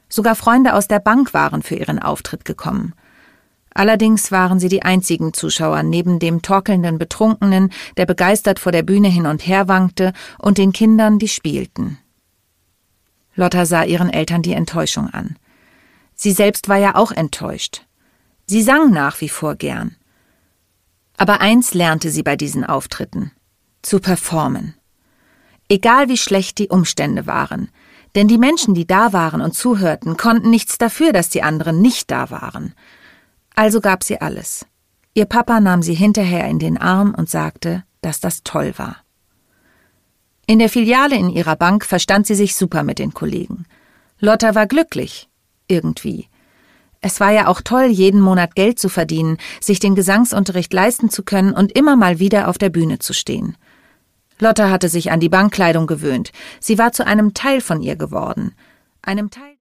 Sogar Freunde aus der Bank waren für ihren Auftritt gekommen. Allerdings waren sie die einzigen Zuschauer neben dem torkelnden Betrunkenen, der begeistert vor der Bühne hin und her wankte, und den Kindern, die spielten. Lotta sah ihren Eltern die Enttäuschung an. Sie selbst war ja auch enttäuscht. Sie sang nach wie vor gern. Aber eins lernte sie bei diesen Auftritten: zu performen. Egal wie schlecht die Umstände waren. Denn die Menschen, die da waren und zuhörten, konnten nichts dafür, dass die anderen nicht da waren. Also gab sie alles. Ihr Papa nahm sie hinterher in den Arm und sagte, dass das toll war. In der Filiale in ihrer Bank verstand sie sich super mit den Kollegen. Lotta war glücklich. Irgendwie. Es war ja auch toll, jeden Monat Geld zu verdienen, sich den Gesangsunterricht leisten zu können und immer mal wieder auf der Bühne zu stehen. Lotta hatte sich an die Bankkleidung gewöhnt. Sie war zu einem Teil von ihr geworden. Einem Teil